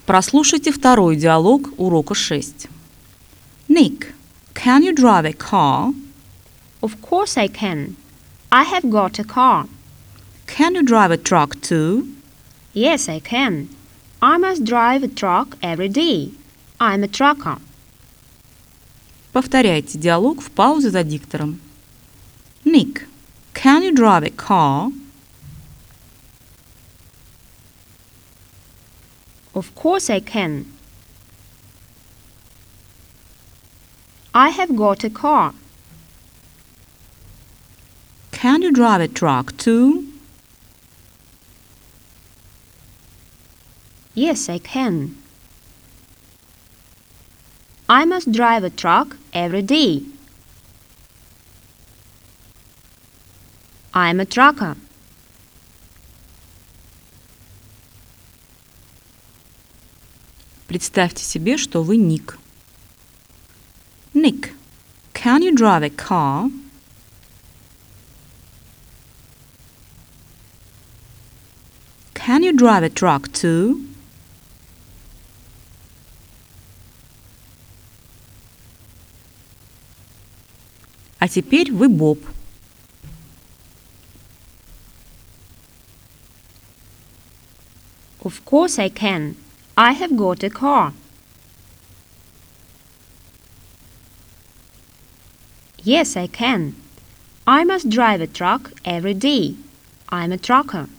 Прослушайте второй диалог урока 6. Nick, can you drive a car? Of course I can. I have got a car. Can you drive a truck too? Yes, I can. I must drive a truck every day. I'm a trucker. Повторяйте диалог в паузе за диктором. Nick, can you drive a car? Of course I can. I have got a car. Can you drive a truck too? Yes, I can. I must drive a truck every day. I'm a trucker. Представьте себе, что вы Ник. Nick, can you drive a car? Can you drive a truck too? А теперь вы Боб. Of course I can. I have got a car. Yes, I can. I must drive a truck every day. I'm a trucker.